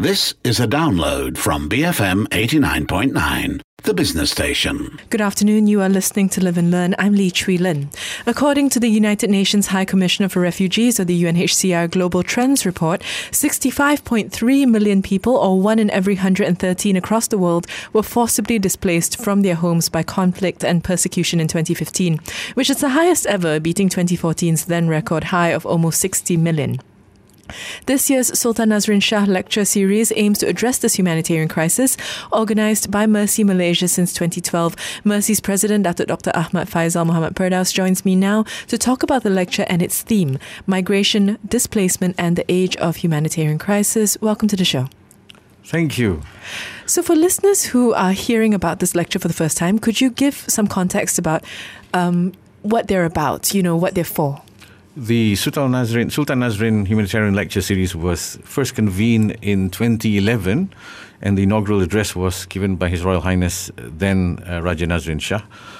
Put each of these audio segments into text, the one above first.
This is a download from BFM 89.9, the business station. Good afternoon. You are listening to Live and Learn. I'm Lee Chui Lin. According to the United Nations High Commissioner for Refugees, or the UNHCR Global Trends Report, 65.3 million people, or 1 in every 113 across the world, were forcibly displaced from their homes by conflict and persecution in 2015, which is the highest ever, beating 2014's then record high of almost 60 million. This year's Sultan Nazrin Shah lecture series aims to address this humanitarian crisis, organised by Mercy Malaysia since 2012. Mercy's president, Dr. Ahmad Faisal Muhammad Perdaus, joins me now to talk about the lecture and its theme, migration, displacement and the age of humanitarian crisis. Welcome to the show. Thank you. So for listeners who are hearing about this lecture for the first time, could you give some context about what they're about, what they're for? The Sultan Nazrin Humanitarian Lecture Series was first convened in 2011, and the inaugural address was given by His Royal Highness then Raja Nazrin Shah,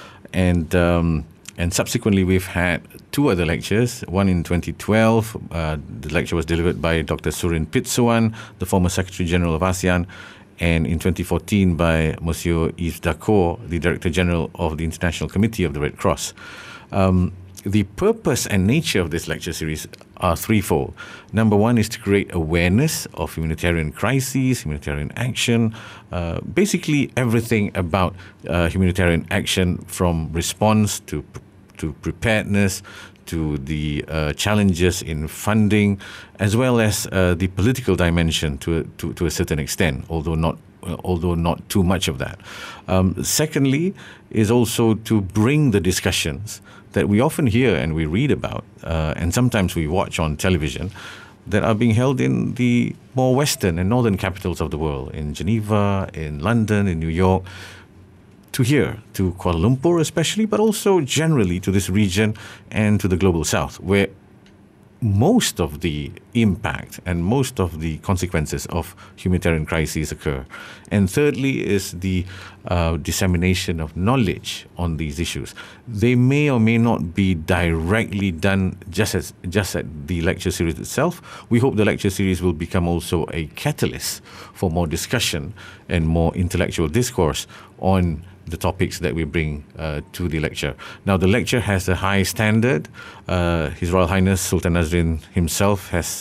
and subsequently we've had two other lectures. One in 2012, the lecture was delivered by Dr. Surin Pitsuwan, the former Secretary General of ASEAN, and in 2014 by Monsieur Yves Dacour, the Director General of the International Committee of the Red Cross. The purpose and nature of this lecture series are threefold. Number one is to create awareness of humanitarian crises, humanitarian action, basically everything about humanitarian action, from response to preparedness, to the challenges in funding, as well as the political dimension to a certain extent, although not too much of that. Secondly, is also to bring the discussions that we often hear and we read about, and sometimes we watch on television, that are being held in the more western and northern capitals of the world, in Geneva, in London, in New York, to here, to Kuala Lumpur especially, but also generally to this region and to the global south, where most of the impact and most of the consequences of humanitarian crises occur. And thirdly is the dissemination of knowledge on these issues. They may or may not be directly done just at the lecture series itself. We hope the lecture series will become also a catalyst for more discussion and more intellectual discourse on the topics that we bring to the lecture. Now, the lecture has a high standard. His Royal Highness Sultan Nazrin himself has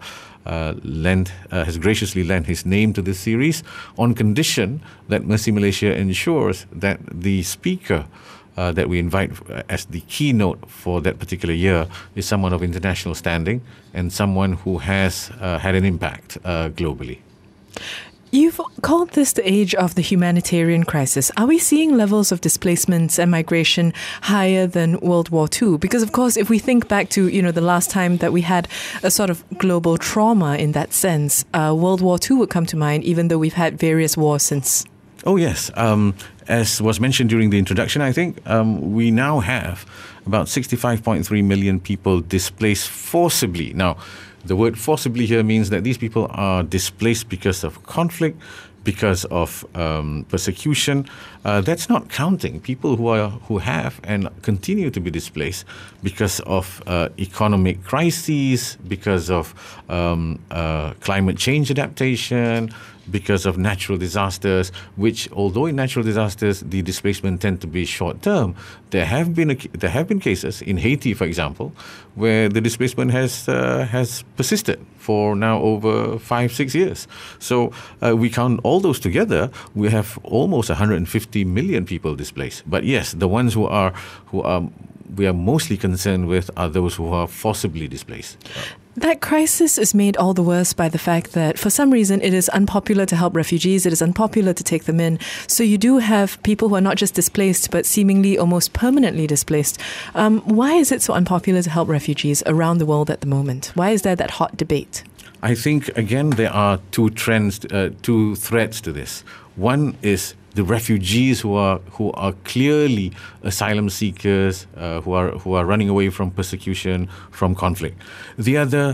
graciously lent his name to this series, on condition that Mercy Malaysia ensures that the speaker that we invite as the keynote for that particular year is someone of international standing and someone who has had an impact globally. You've called this the age of the humanitarian crisis. Are we seeing levels of displacements and migration higher than World War II? Because, of course, if we think back to, the last time that we had a sort of global trauma in that sense, World War II would come to mind, even though we've had various wars since. Oh, yes. As was mentioned during the introduction, I think, we now have about 65.3 million people displaced forcibly. Now, the word forcibly here means that these people are displaced because of conflict, because of persecution. That's not counting people who have and continue to be displaced because of economic crises, because of climate change adaptation, because of natural disasters, which, although in natural disasters the displacement tend to be short term, there have been cases in Haiti, for example, where the displacement has persisted for now over 5-6 years. So we count all those together, we have almost 150 million people displaced. But yes, the ones we are mostly concerned with are those who are forcibly displaced. That crisis is made all the worse by the fact that for some reason it is unpopular to help refugees, it is unpopular to take them in. So you do have people who are not just displaced but seemingly almost permanently displaced. Why is it so unpopular to help refugees around the world at the moment? Why is there that hot debate? I think, again, there are two threads to this. One is the refugees who are clearly asylum seekers, who are running away from persecution, from conflict. The other,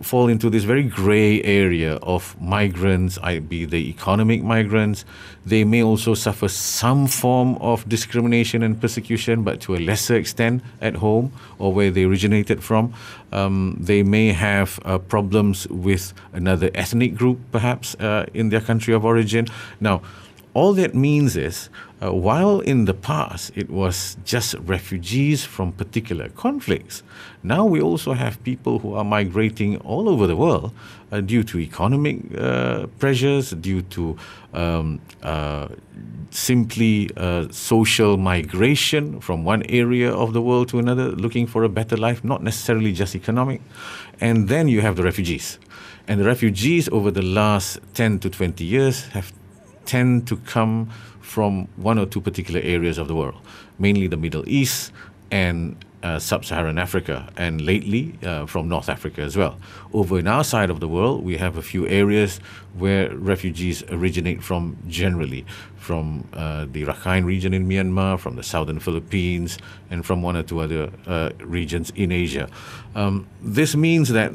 fall into this very grey area of migrants, be they economic migrants. They may also suffer some form of discrimination and persecution, but to a lesser extent at home or where they originated from. They may have problems with another ethnic group, perhaps, in their country of origin. Now, all that means is, while in the past it was just refugees from particular conflicts, now we also have people who are migrating all over the world due to economic pressures, due to simply social migration from one area of the world to another, looking for a better life, not necessarily just economic. And then you have the refugees. And the refugees over the last 10 to 20 years tend to come from one or two particular areas of the world, mainly the Middle East and Sub-Saharan Africa, and lately from North Africa as well. Over in our side of the world, we have a few areas where refugees originate from generally, from the Rakhine region in Myanmar, from the southern Philippines, and from one or two other regions in Asia. This means that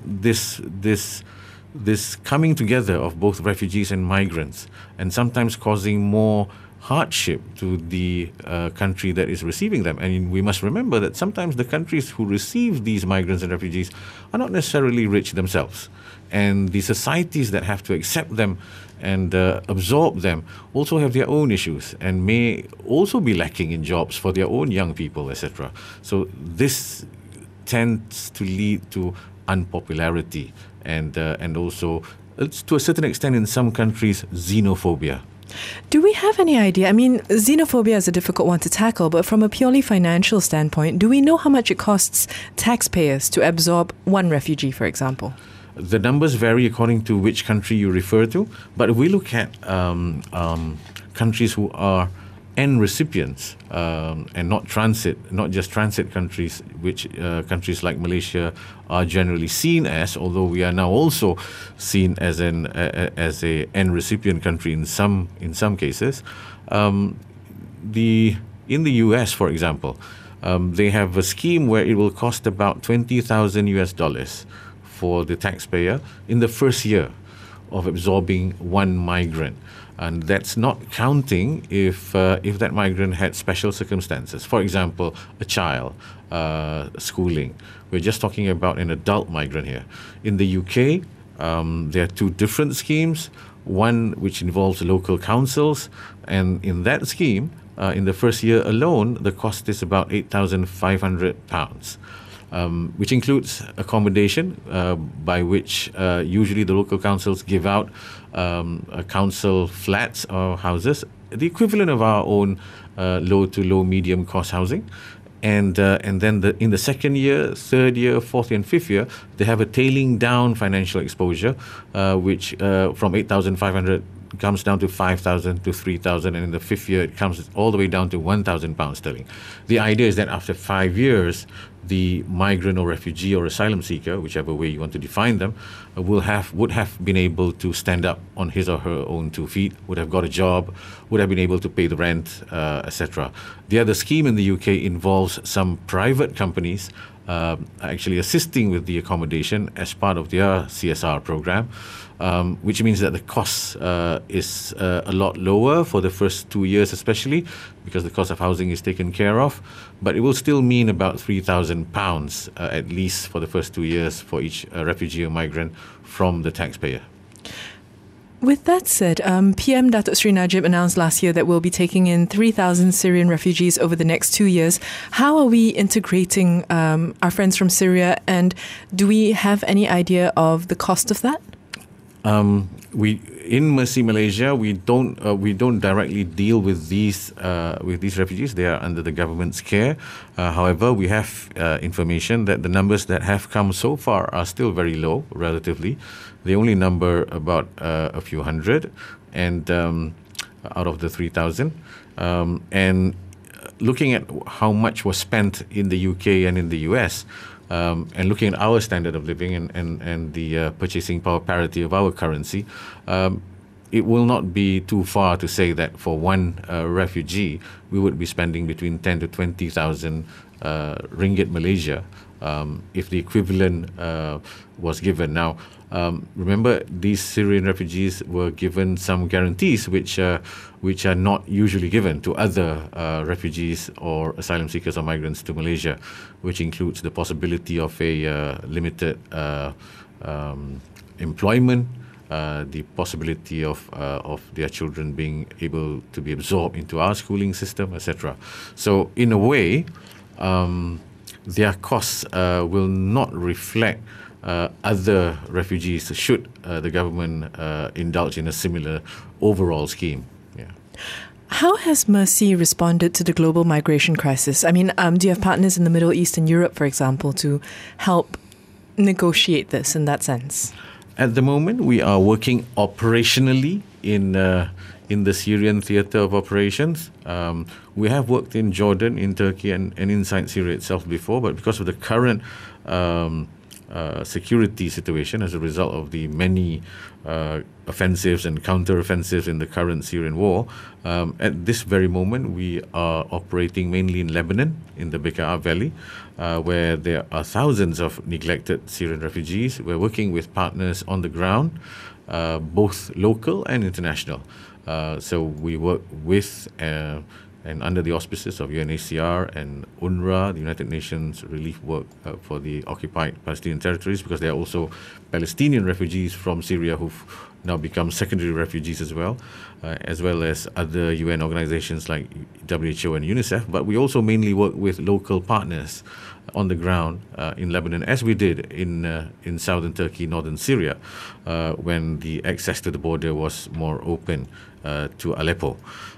this coming together of both refugees and migrants, and sometimes causing more hardship to the country that is receiving them. And we must remember that sometimes the countries who receive these migrants and refugees are not necessarily rich themselves. And the societies that have to accept them and absorb them also have their own issues and may also be lacking in jobs for their own young people, etc. So this tends to lead to unpopularity and also, to a certain extent in some countries, xenophobia. Do we have any idea? I mean, xenophobia is a difficult one to tackle, but from a purely financial standpoint, do we know how much it costs taxpayers to absorb one refugee, for example? The numbers vary according to which country you refer to, but if we look at countries who are end recipients and not just transit countries, which countries like Malaysia are generally seen as, although we are now also seen as a end recipient country in some cases. In the US, for example, they have a scheme where it will cost about $20,000 for the taxpayer in the first year of absorbing one migrant. And that's not counting if that migrant had special circumstances. For example, a child, schooling. We're just talking about an adult migrant here. In the UK, there are two different schemes. One which involves local councils, and in that scheme, in the first year alone, the cost is about £8,500. Which includes accommodation, by which usually the local councils give out council flats or houses, the equivalent of our own low to low medium cost housing. And then in the second year, third year, fourth year, and fifth year, they have a tailing down financial exposure, which from 8,500 comes down to 5,000 to 3,000, and in the fifth year it comes all the way down to £1,000. The idea is that after 5 years, the migrant or refugee or asylum seeker, whichever way you want to define them, would have been able to stand up on his or her own 2 feet, would have got a job, would have been able to pay the rent, etc. The other scheme in the UK involves some private companies actually assisting with the accommodation as part of their CSR program, which means that the cost is a lot lower for the first 2 years, especially because the cost of housing is taken care of. But it will still mean about £3,000 at least for the first 2 years for each refugee or migrant from the taxpayer. With that said, PM Datuk Sri Najib announced last year that we'll be taking in 3,000 Syrian refugees over the next 2 years. How are we integrating our friends from Syria, and do we have any idea of the cost of that? In Mercy Malaysia, we don't directly deal with these refugees. They are under the government's care. However, we have information that the numbers that have come so far are still very low, relatively. They only number about a few hundred, and out of the 3,000. And looking at how much was spent in the UK and in the US. And looking at our standard of living and the purchasing power parity of our currency, it will not be too far to say that for one refugee, we would be spending between 10 to 20,000 ringgit Malaysia if the equivalent was given. Now, remember, these Syrian refugees were given some guarantees which are not usually given to other refugees or asylum seekers or migrants to Malaysia, which includes the possibility of a limited employment, the possibility of their children being able to be absorbed into our schooling system, etc. So, in a way, their costs will not reflect other refugees should the government indulge in a similar overall scheme. Yeah. How has Mercy responded to the global migration crisis? I mean, do you have partners in the Middle East and Europe, for example, to help negotiate this in that sense? At the moment, we are working operationally in the Syrian theatre of operations. We have worked in Jordan, in Turkey, and inside Syria itself before, but because of the current security situation as a result of the many offensives and counter-offensives in the current Syrian war, at this very moment we are operating mainly in Lebanon, in the Bekaa Valley, where there are thousands of neglected Syrian refugees. We're working with partners on the ground, both local and international. So we work with and under the auspices of UNHCR and UNRWA, the United Nations relief work for the occupied Palestinian territories, because there are also Palestinian refugees from Syria who've now become secondary refugees as well as other UN organizations like WHO and UNICEF. But we also mainly work with local partners on the ground in Lebanon, as we did in southern Turkey, northern Syria, when the access to the border was more open to Aleppo.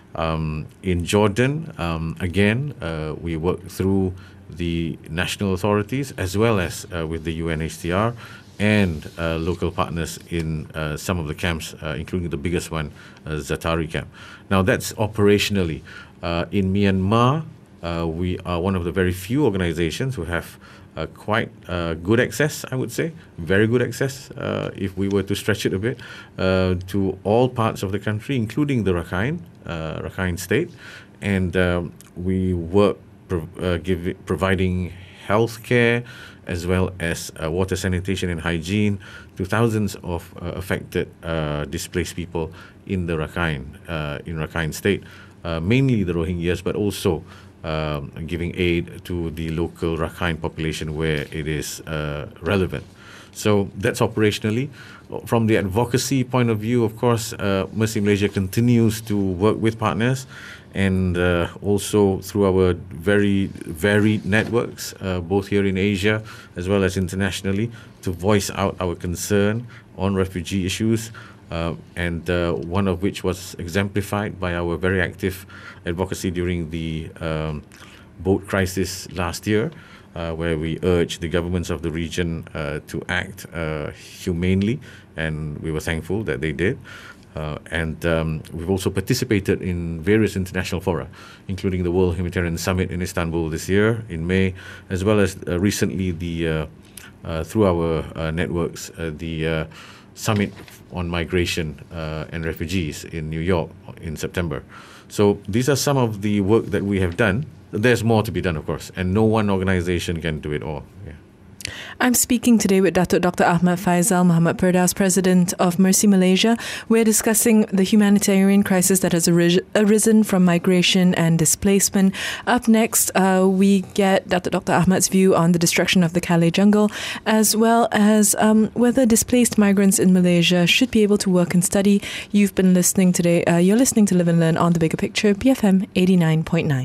In Jordan, again, we work through the national authorities as well as with the UNHCR and local partners in some of the camps, including the biggest one, Zatari camp. Now, that's operationally. In Myanmar, we are one of the very few organizations who have quite good access, I would say, very good access, if we were to stretch it a bit, to all parts of the country, including the Rakhine state. And we work providing health care as well as water, sanitation and hygiene to thousands of affected displaced people in the Rakhine state, mainly the Rohingyas, but also giving aid to the local Rakhine population where it is relevant. So that's operationally. From the advocacy point of view, of course, Mercy Malaysia continues to work with partners and also through our very varied networks, both here in Asia as well as internationally, to voice out our concern on refugee issues. And one of which was exemplified by our very active advocacy during the boat crisis last year, where we urged the governments of the region to act humanely, and we were thankful that they did. And we've also participated in various international fora, including the World Humanitarian Summit in Istanbul this year in May, as well as recently through our networks, the Summit on Migration and Refugees in New York in September. So these are some of the work that we have done. There's more to be done, of course, and no one organization can do it all. Yeah. I'm speaking today with Dr. Ahmad Faisal Muhammad Perdas, President of Mercy Malaysia. We're discussing the humanitarian crisis that has arisen from migration and displacement. Up next, we get Dr. Ahmad's view on the destruction of the Calais jungle, as well as whether displaced migrants in Malaysia should be able to work and study. You've been listening today. You're listening to Live and Learn on The Bigger Picture, BFM 89.9.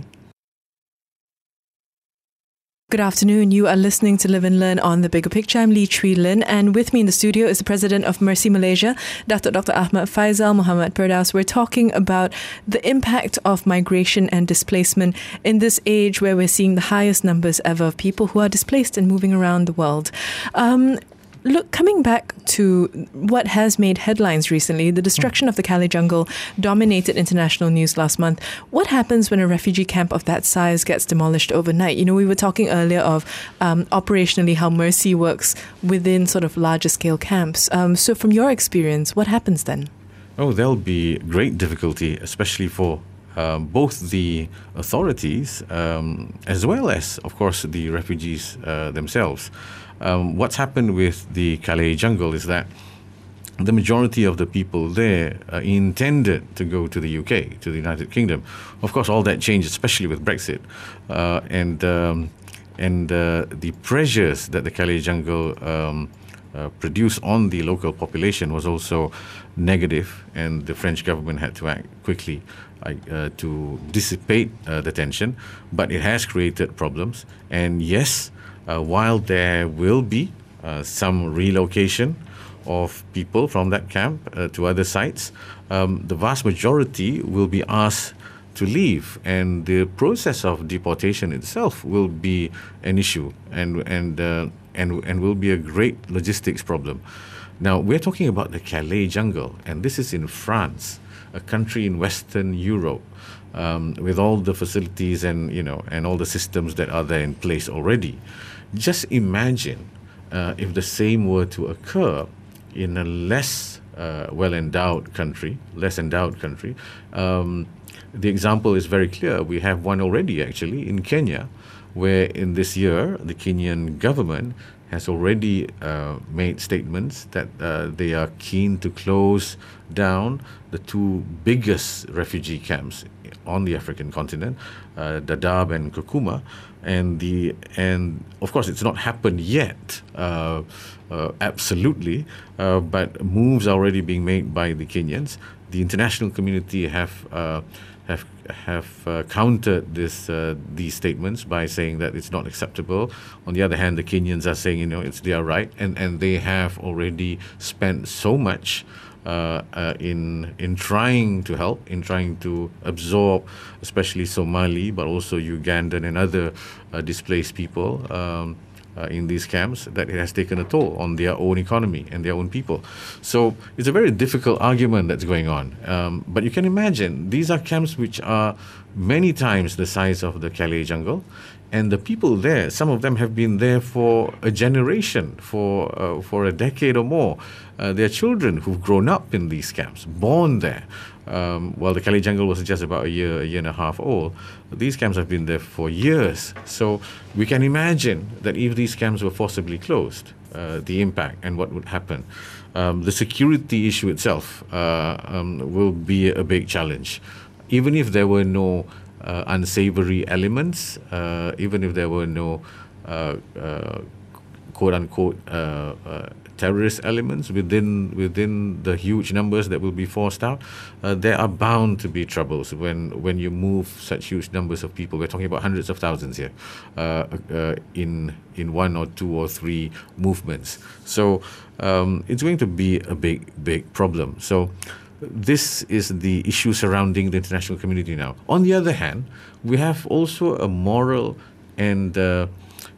Good afternoon. You are listening to Live and Learn on The Bigger Picture. I'm Lee Chui Lin, and with me in the studio is the President of Mercy Malaysia, Dr. Ahmad Faisal Muhammad Perdas. We're talking about the impact of migration and displacement in this age where we're seeing the highest numbers ever of people who are displaced and moving around the world. Look, coming back to what has made headlines recently, the destruction of the Calais jungle dominated international news last month. What happens when a refugee camp of that size gets demolished overnight? You know, we were talking earlier of operationally how Mercy works within sort of larger scale camps. So from your experience, what happens then? Oh, there'll be great difficulty, especially for both the authorities as well as, of course, the refugees themselves. What's happened with the Calais jungle is that the majority of the people there intended to go to the UK, to the United Kingdom. Of course, all that changed, especially with Brexit, and the pressures that the Calais jungle produced on the local population was also negative, and the French government had to act quickly to dissipate the tension. But it has created problems, and yes, while there will be some relocation of people from that camp to other sites, the vast majority will be asked to leave, and the process of deportation itself will be an issue, and will be a great logistics problem. Now, we're talking about the Calais jungle, and this is in France, a country in Western Europe, with all the facilities and all the systems that are there in place already. Just imagine if the same were to occur in a less endowed country. The example is very clear. We have one already, actually, in Kenya, where in this year, the Kenyan government has already made statements that they are keen to close down the two biggest refugee camps on the African continent, Dadaab and Kakuma, and of course it's not happened yet, absolutely, but moves are already being made by the Kenyans. The international community have countered these statements by saying that it's not acceptable. On the other hand, the Kenyans are saying, it's their right, and they have already spent so much in trying to help, in trying to absorb, especially Somali, but also Ugandan and other displaced people in these camps, that it has taken a toll on their own economy and their own people. So it's a very difficult argument that's going on. But you can imagine, these are camps which are many times the size of the Calais jungle, and the people there, some of them have been there for a generation, for a decade or more. There are children who've grown up in these camps, born there. While the Calais jungle was just about a year and a half old, these camps have been there for years. So we can imagine that if these camps were forcibly closed, the impact and what would happen. The security issue itself will be a big challenge. Even if there were no unsavory elements, even if there were no quote-unquote terrorist elements within the huge numbers that will be forced out, there are bound to be troubles when you move such huge numbers of people. We're talking about hundreds of thousands here in one or two or three movements. So it's going to be a big problem. So this is the issue surrounding the international community now. On the other hand, we have also a moral and a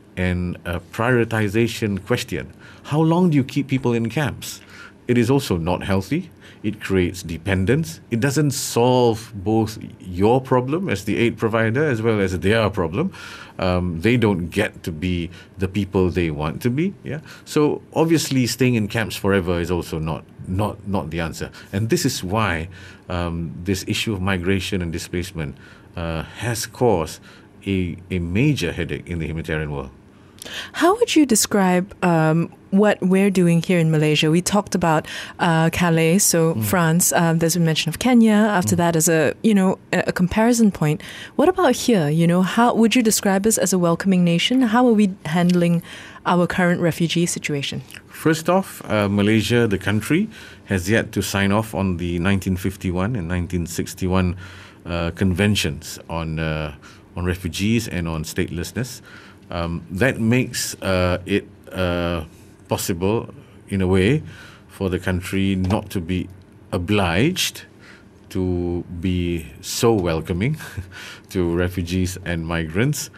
prioritization question. How long do you keep people in camps? It is also not healthy. It creates dependence. It doesn't solve both your problem as the aid provider as well as their problem. They don't get to be the people they want to be. Yeah. So obviously, staying in camps forever is also not the answer. And this is why this issue of migration and displacement has caused a major headache in the humanitarian world. How would you describe what we're doing here in Malaysia? We talked about Calais, so France. There's a mention of Kenya. After that, as a comparison point. What about here? How would you describe us as a welcoming nation? How are we handling our current refugee situation? First off, Malaysia, the country, has yet to sign off on the 1951 and 1961 conventions on refugees and on statelessness. That makes it possible, in a way, for the country not to be obliged to be so welcoming to refugees and migrants,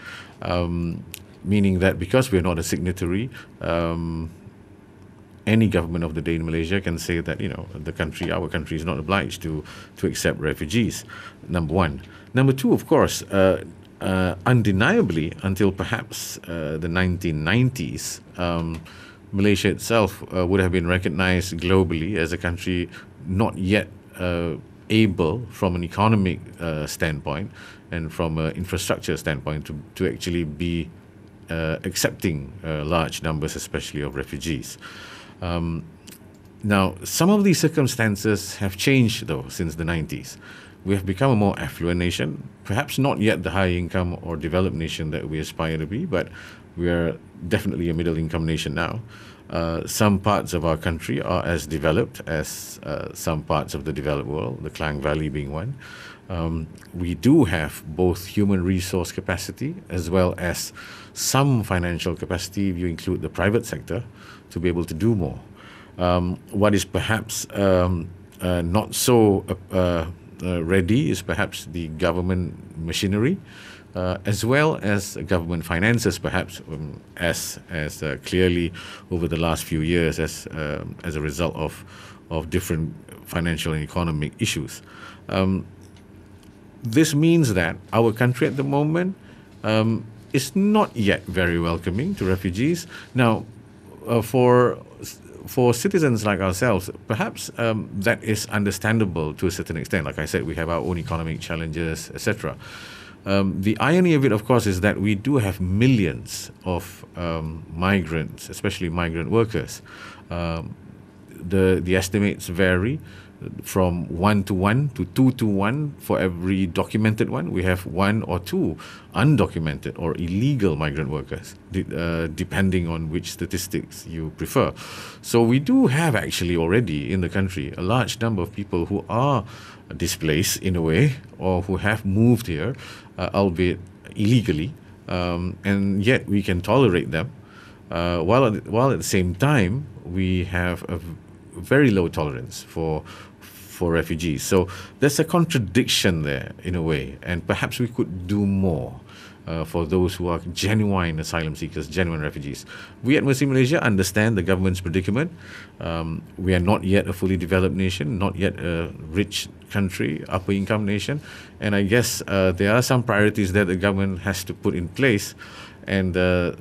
meaning that because we're not a signatory, any government of the day in Malaysia can say that, our country is not obliged to accept refugees, number one. Number two, of course, undeniably, until perhaps the 1990s, Malaysia itself would have been recognized globally as a country not yet able, from an economic standpoint and from an infrastructure standpoint, to actually be accepting large numbers, especially of refugees. Now, some of these circumstances have changed, though, since the 90s. We have become a more affluent nation, perhaps not yet the high-income or developed nation that we aspire to be, but we are definitely a middle-income nation now. Some parts of our country are as developed as some parts of the developed world, the Klang Valley being one. We do have both human resource capacity as well as some financial capacity, if you include the private sector, to be able to do more. What is perhaps not so ready is perhaps the government machinery, as well as government finances, perhaps, as clearly over the last few years as a result of different financial and economic issues. This means that our country at the moment is not yet very welcoming to refugees. Now, for citizens like ourselves, perhaps that is understandable to a certain extent. Like I said, we have our own economic challenges, etc. The irony of it, of course, is that we do have millions of migrants, especially migrant workers. The estimates vary from 1 to 1 to 2 to 1 for every documented one. We have 1 or 2 undocumented or illegal migrant workers, depending on which statistics you prefer. So we do have actually already in the country a large number of people who are displaced in a way, or who have moved here, albeit illegally, and yet we can tolerate them, while at the same time we have a very low tolerance for refugees. So there's a contradiction there in a way, and perhaps we could do more for those who are genuine asylum seekers, genuine refugees. We at Mercy Malaysia understand the government's predicament. We are not yet a fully developed nation, not yet a rich country, upper income nation, and I guess there are some priorities that the government has to put in place, and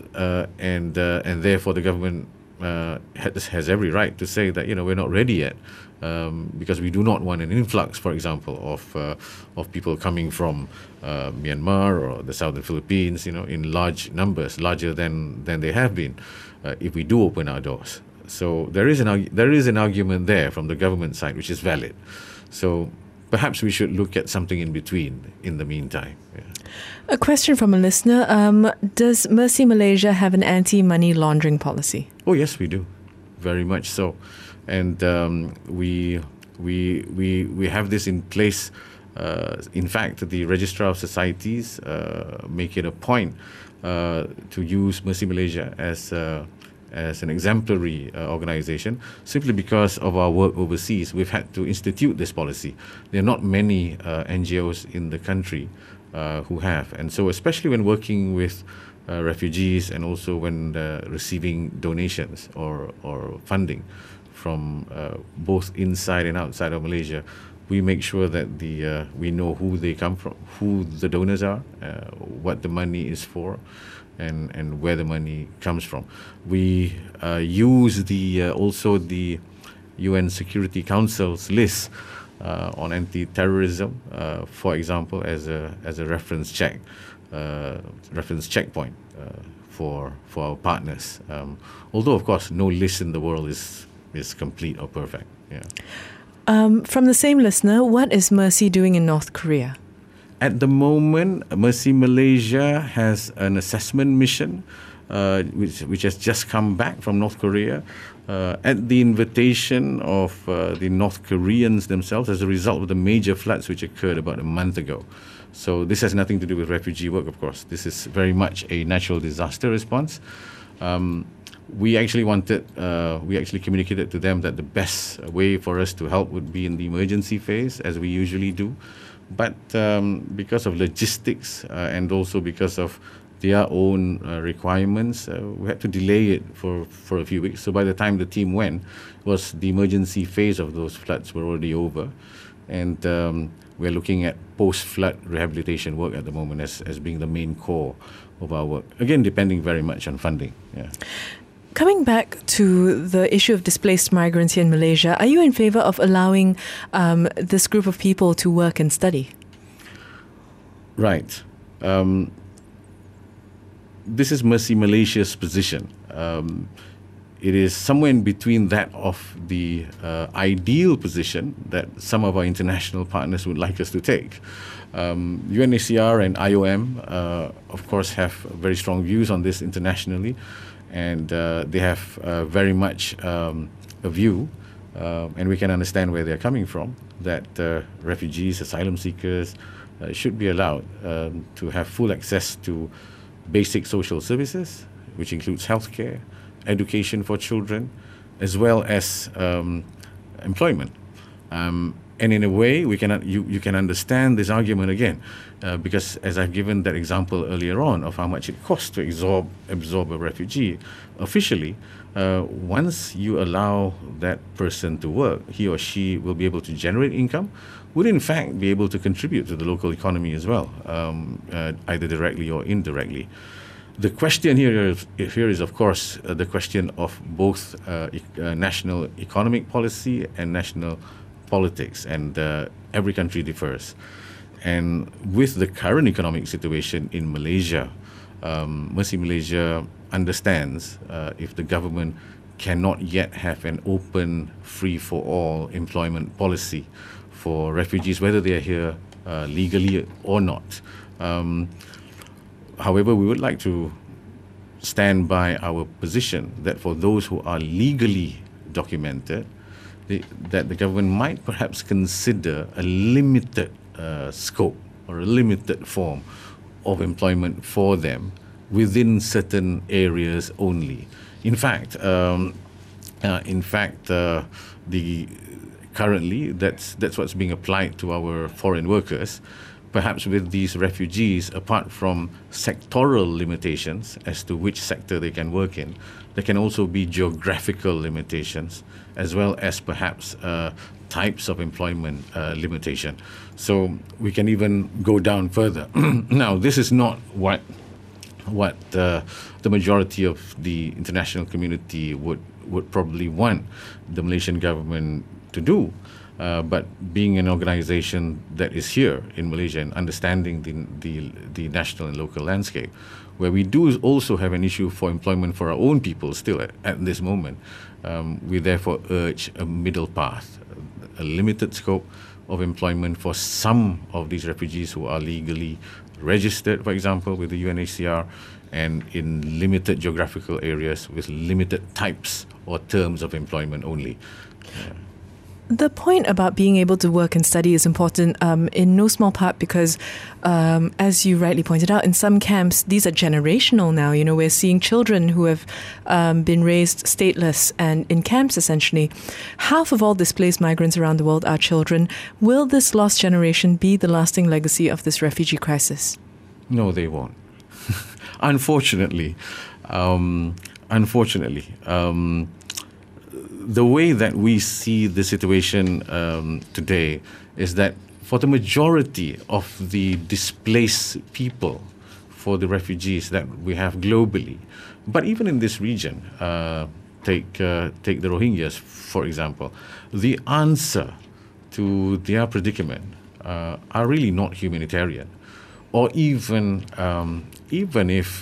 therefore the government has every right to say that we're not ready yet, because we do not want an influx, for example, of people coming from Myanmar or the southern Philippines, in large numbers, larger than they have been, if we do open our doors. So there is an argument there from the government side, which is valid. So perhaps we should look at something in between in the meantime. Yeah. A question from a listener. Does Mercy Malaysia have an anti-money laundering policy? Oh, yes, we do. Very much so. And we have this in place. In fact, the Registrar of Societies make it a point to use Mercy Malaysia as an exemplary organization, simply because of our work overseas. We've had to institute this policy. There are not many NGOs in the country who have, and so especially when working with refugees, and also when receiving donations or funding from both inside and outside of Malaysia, we make sure that we know who they come from, who the donors are, what the money is for, and where the money comes from. We use also the UN Security Council's list on anti-terrorism, for example, as a reference checkpoint for our partners. Although, of course, no list in the world is complete or perfect. Yeah. From the same listener, what is Mercy doing in North Korea? At the moment, Mercy Malaysia has an assessment mission which has just come back from North Korea at the invitation of the North Koreans themselves as a result of the major floods which occurred about a month ago. So this has nothing to do with refugee work, of course. This is very much a natural disaster response. We actually communicated to them that the best way for us to help would be in the emergency phase, as we usually do. But because of logistics and also because of their own requirements, we had to delay it for a few weeks. So by the time the team went, the emergency phase of those floods were already over. And we're looking at post-flood rehabilitation work at the moment as being the main core of our work. Again, depending very much on funding. Yeah. Coming back to the issue of displaced migrants here in Malaysia, are you in favour of allowing this group of people to work and study? Right. This is Mercy Malaysia's position. It is somewhere in between that of the ideal position that some of our international partners would like us to take. UNHCR and IOM, of course, have very strong views on this internationally, and they have very much a view, and we can understand where they're coming from, that refugees, asylum seekers should be allowed to have full access to basic social services, which includes healthcare, education for children, as well as employment. And in a way, you can understand this argument again, because as I've given that example earlier on of how much it costs to absorb a refugee, officially, once you allow that person to work, he or she will be able to generate income, would in fact be able to contribute to the local economy as well, either directly or indirectly. The question here is, of course, the question of both national economic policy and national politics, and every country differs. And with the current economic situation in Malaysia, Mercy Malaysia understands if the government cannot yet have an open, free-for-all employment policy for refugees, whether they are here legally or not. However, we would like to stand by our position that for those who are legally documented, that the government might perhaps consider a limited scope or a limited form of employment for them within certain areas only. In fact, currently that's what's being applied to our foreign workers. Perhaps with these refugees, apart from sectoral limitations as to which sector they can work in, there can also be geographical limitations, as well as perhaps types of employment limitation. So we can even go down further. Now, this is not what the majority of the international community would probably want the Malaysian government to do. But being an organization that is here in Malaysia and understanding the national and local landscape, where we do also have an issue for employment for our own people still at this moment, we therefore urge a middle path, a limited scope of employment for some of these refugees who are legally registered, for example, with the UNHCR, and in limited geographical areas with limited types or terms of employment only. The point about being able to work and study is important in no small part because, as you rightly pointed out, in some camps, these are generational now. You know, we're seeing children who have been raised stateless and in camps, essentially. Half of all displaced migrants around the world are children. Will this lost generation be the lasting legacy of this refugee crisis? No, they won't. Unfortunately. The way that we see the situation today is that for the majority of the displaced people, for the refugees that we have globally, but even in this region, take the Rohingyas, for example, the answer to their predicament are really not humanitarian, or even if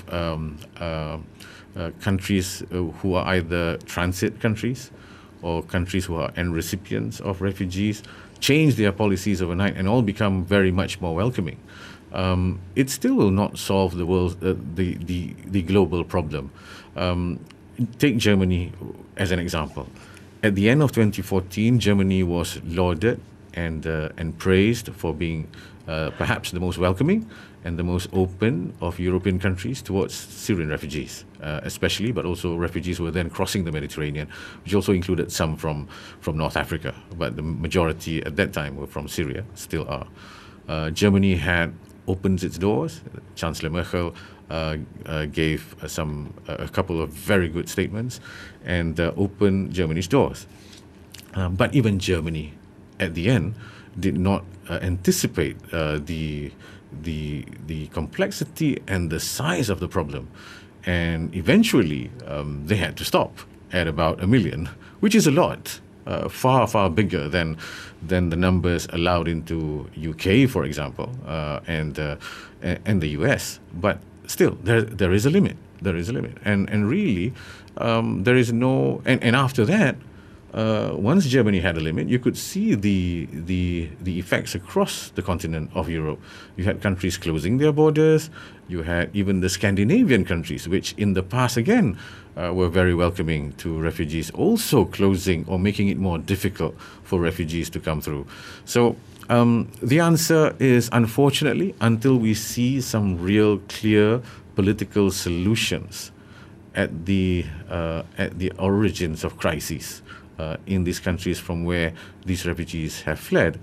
countries who are either transit countries or countries who are end recipients of refugees change their policies overnight and all become very much more welcoming, it still will not solve the world, the global problem. Take Germany as an example. At the end of 2014, Germany was lauded and praised for being perhaps the most welcoming and the most open of European countries towards Syrian refugees, especially, but also refugees who were then crossing the Mediterranean, which also included some from North Africa, but the majority at that time were from Syria, still are. Germany had opened its doors. Chancellor Merkel gave a couple of very good statements and opened Germany's doors. But even Germany, at the end, did not anticipate the complexity and the size of the problem, and eventually they had to stop at about 1 million, which is a lot, far bigger than the numbers allowed into UK, for example, and the US. But still, there is a limit. There is a limit, and really, there is no. And after that, once Germany had a limit, you could see the effects across the continent of Europe. You had countries closing their borders. You had even the Scandinavian countries, which in the past again were very welcoming to refugees, also closing or making it more difficult for refugees to come through. So the answer is, unfortunately, until we see some real clear political solutions at the origins of crises in these countries from where these refugees have fled,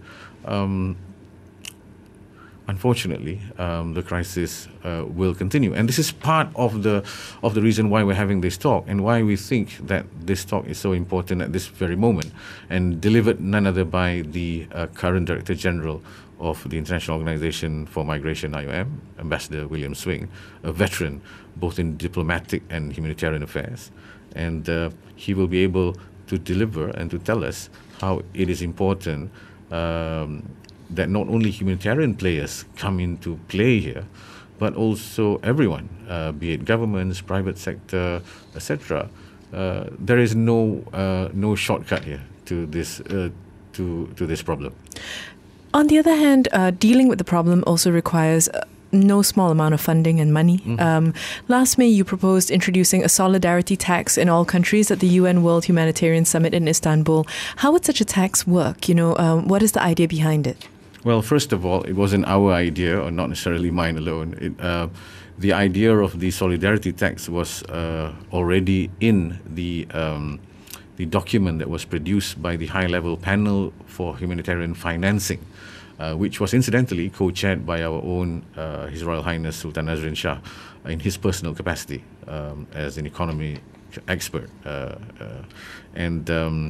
unfortunately, the crisis will continue. And this is part of the reason why we're having this talk, and why we think that this talk is so important at this very moment, and delivered none other by the current Director General of the International Organization for Migration, IOM, Ambassador William Swing, a veteran both in diplomatic and humanitarian affairs. And he will be able to deliver and to tell us how it is important that not only humanitarian players come into play here, but also everyone, be it governments, private sector, etc. There is no shortcut here to this problem. On the other hand, dealing with the problem also requires no small amount of funding and money. Last May, you proposed introducing a solidarity tax in all countries at the UN World Humanitarian Summit in Istanbul. How would such a tax work? What is the idea behind it? Well, first of all, it wasn't our idea, or not necessarily mine alone. The idea of the solidarity tax was already in the document that was produced by the high-level panel for humanitarian financing, which was incidentally co-chaired by our own His Royal Highness Sultan Nazrin Shah in his personal capacity as an economy expert. And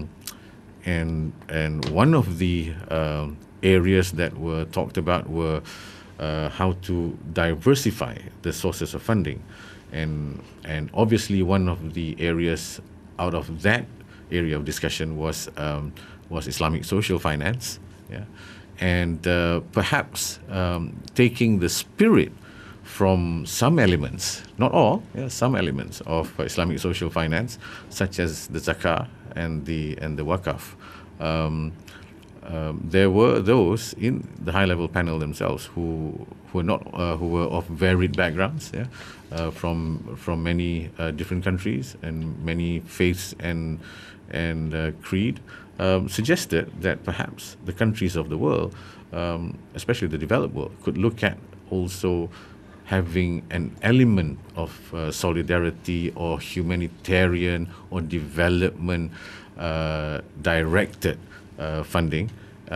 one of the areas that were talked about were how to diversify the sources of funding. And obviously one of the areas out of that area of discussion was Islamic social finance. Yeah. And perhaps taking the spirit from some elements, not all, some elements of Islamic social finance, such as the zakah and the waqaf. There were those in the high-level panel themselves who were of varied backgrounds, from many different countries and many faiths and creed. Suggested that perhaps the countries of the world, especially the developed world, could look at also having an element of solidarity or humanitarian or development directed funding,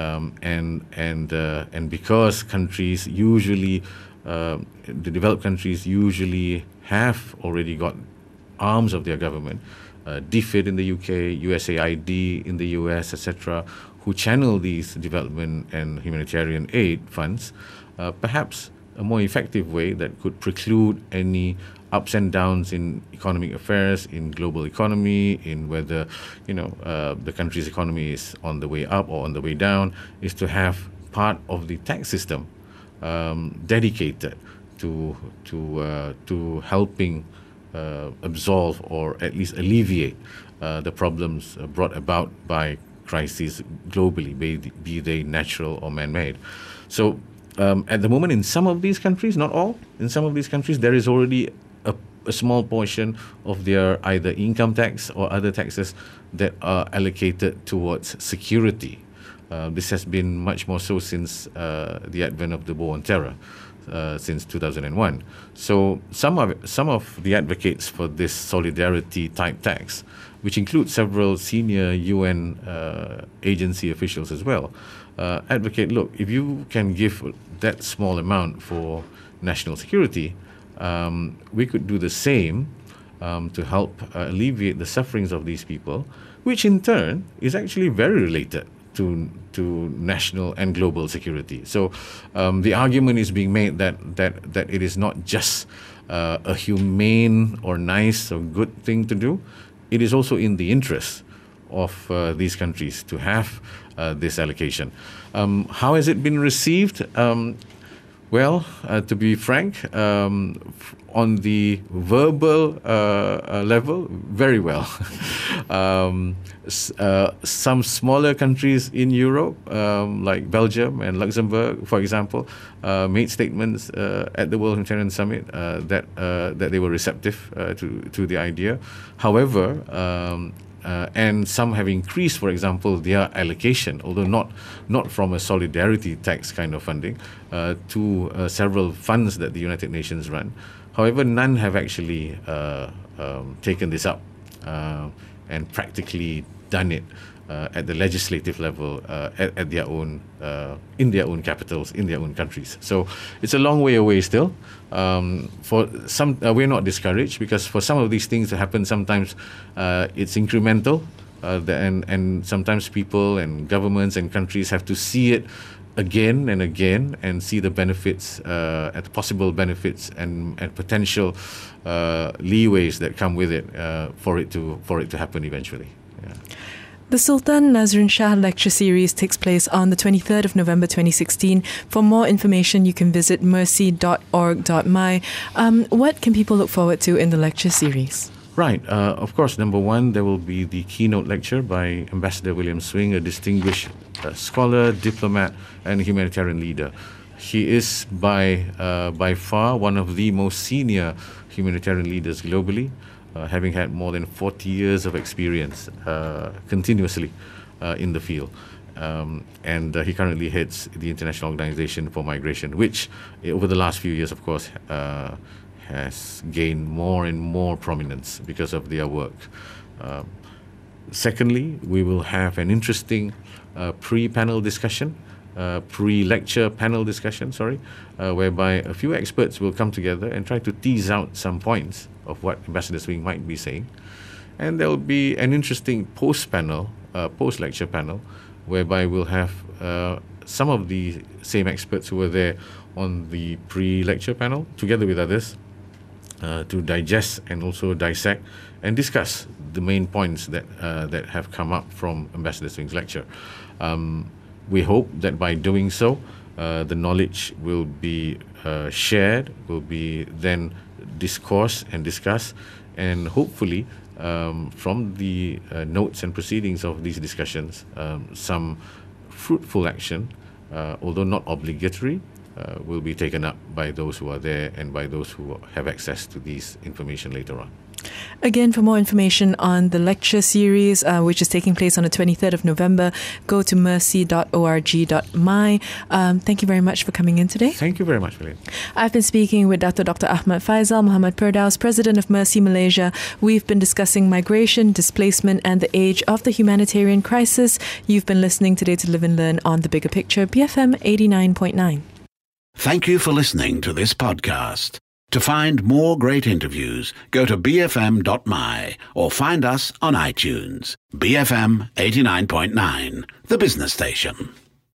and because countries usually, the developed countries usually have already got arms of their government. DFID in the UK, USAID in the US, etc., who channel these development and humanitarian aid funds, perhaps a more effective way that could preclude any ups and downs in economic affairs, in global economy, in whether the country's economy is on the way up or on the way down, is to have part of the tax system dedicated to helping absolve or at least alleviate the problems brought about by crises globally, be they natural or man-made. So at the moment, in some of these countries, not all, in some of these countries, there is already a small portion of their either income tax or other taxes that are allocated towards security. This has been much more so since the advent of the war on terror. Since 2001. So some of the advocates for this solidarity type tax, which include several senior UN agency officials as well, advocate, look, if you can give that small amount for national security, we could do the same to help alleviate the sufferings of these people, which in turn is actually very related to national and global security. So the argument is being made that it is not just a humane or nice or good thing to do, it is also in the interest of these countries to have this allocation. How has it been received? Well, to be frank, on the verbal level, very well. Some smaller countries in Europe, like Belgium and Luxembourg, for example, made statements at the World Humanitarian Summit that they were receptive to the idea. However, and some have increased, for example, their allocation, although not from a solidarity tax kind of funding, to several funds that the United Nations run. However, none have actually taken this up and practically done it at the legislative level at their own in their own capitals, in their own countries. So it's a long way away still. For some, we're not discouraged, because for some of these things to happen, sometimes it's incremental, and sometimes people and governments and countries have to see it again and again and see the benefits, and the possible benefits and potential leeways that come with it for it to happen eventually. Yeah. The Sultan Nazrun Shah lecture series takes place on the 23rd of November 2016. For more information, you can visit mercy.org.my. What can people look forward to in the lecture series? Right. Of course, number one, there will be the keynote lecture by Ambassador William Swing, a distinguished scholar, diplomat, and humanitarian leader. He is by far one of the most senior humanitarian leaders globally, having had more than 40 years of experience continuously in the field. And he currently heads the International Organization for Migration, which over the last few years, of course, has gained more and more prominence because of their work. Secondly, we will have an interesting pre-lecture panel discussion, whereby a few experts will come together and try to tease out some points of what Ambassador Swing might be saying. And there will be an interesting post-lecture panel, whereby we'll have some of the same experts who were there on the pre-lecture panel, together with others, to digest and also dissect and discuss the main points that have come up from Ambassador Swing's lecture. We hope that by doing so, the knowledge will be shared, will be then discoursed and discussed, and hopefully from the notes and proceedings of these discussions, some fruitful action, although not obligatory, will be taken up by those who are there and by those who have access to these information later on. Again, for more information on the lecture series, which is taking place on the 23rd of November, go to mercy.org.my. Thank you very much for coming in today. Thank you very much, Milene. I've been speaking with Dr. Ahmad Faisal Muhammad Perdaus, President of Mercy Malaysia. We've been discussing migration, displacement, and the age of the humanitarian crisis. You've been listening today to Live and Learn on The Bigger Picture, BFM 89.9. Thank you for listening to this podcast. To find more great interviews, go to bfm.my or find us on iTunes. BFM 89.9, the business station.